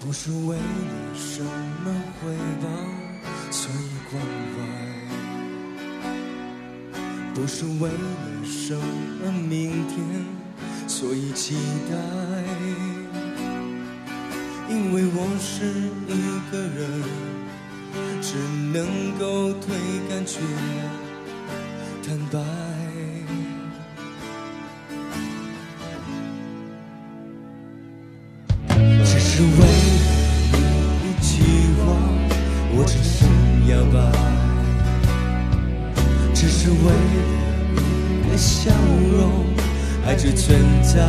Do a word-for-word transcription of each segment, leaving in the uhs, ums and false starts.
不是为了什么回报，所以关怀；不是为了什么明天，所以期待。因为我是一个人，只能够对感觉坦白。只是为了你一句话，我只是摇摆；只是为了你的笑容，爱就存在。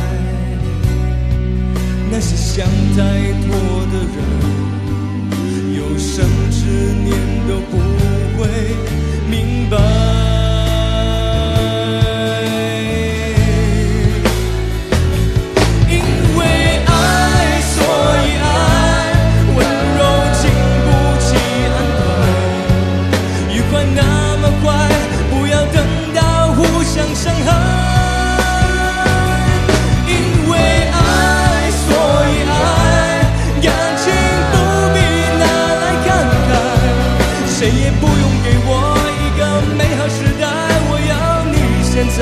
那些想太多的人，有生之年都不会明白。谁也不用给我一个美好时代，我要你现在。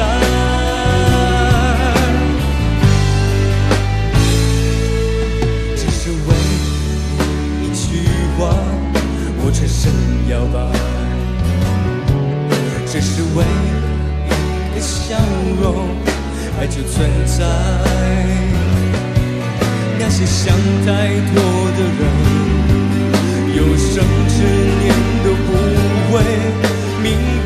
只是为了一句话，我全身摇摆；只是为了一个笑容，爱就存在。那些想太多的人，有生之年都不会明白。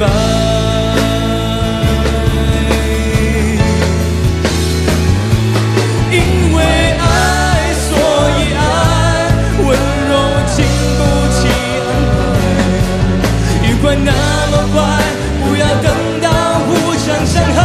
因为爱，所以爱，温柔经不起安排。愉快那么快，不要等到互相伤害。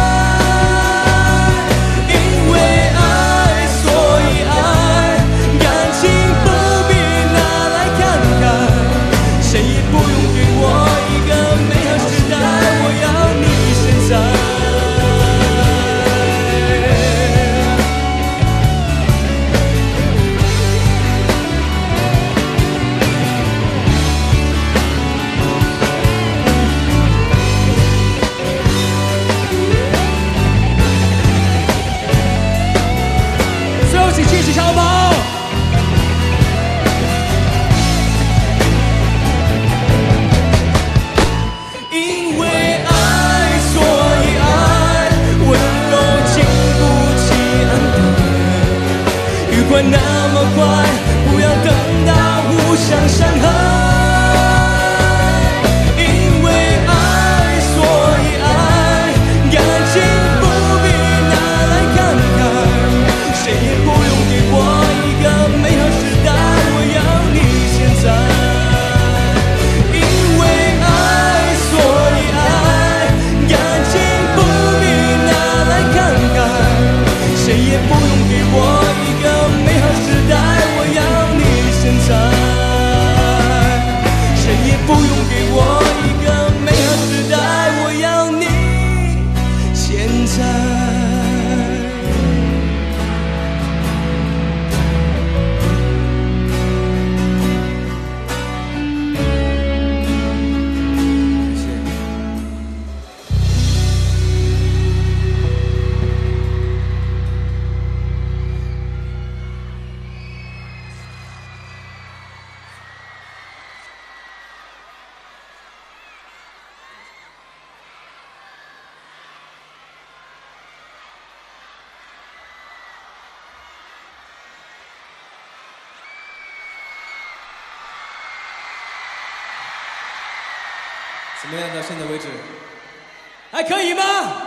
那么快，不要等到互相伤害。因为爱，所以爱，感情不必拿来看看。谁也不用给我一个美好时代，我要你现在。因为爱，所以爱，感情不必拿来看看。谁也不用给我一个美好时代，我要你现在。谁也不用给我一个美好时代，我要你现在。怎么样？到现在为止，还可以吗？